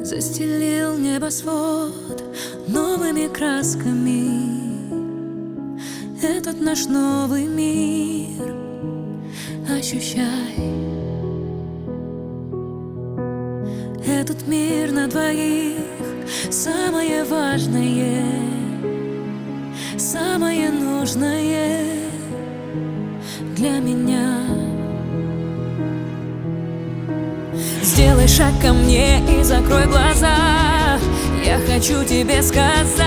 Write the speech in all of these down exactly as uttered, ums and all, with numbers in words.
Застелил небосвод новыми красками. Этот наш новый мир ощущай. Этот мир на двоих самое важное, самое нужное для меня. Сделай шаг ко мне и закрой глаза. Я хочу тебе сказать: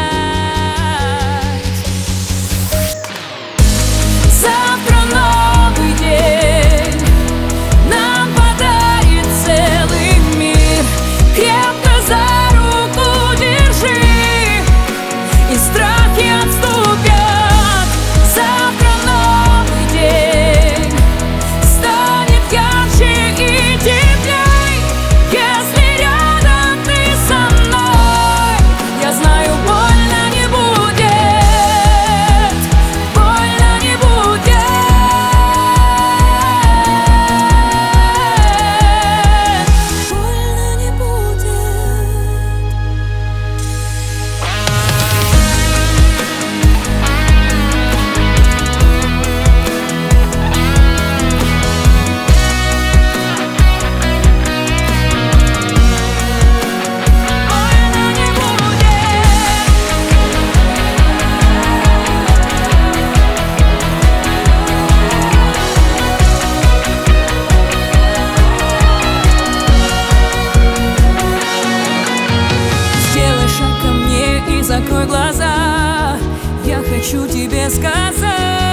завтра новый день нам подарит целый мир. Крепко за руку держи, и страхи отступят. Завтра новый день станет ярче и теплей, если рядом ты со мной. Я знаю, больно не будет, больно не будет, больно не будет. Сделай шаг ко мне и закрой глаза. Я хочу тебе сказать: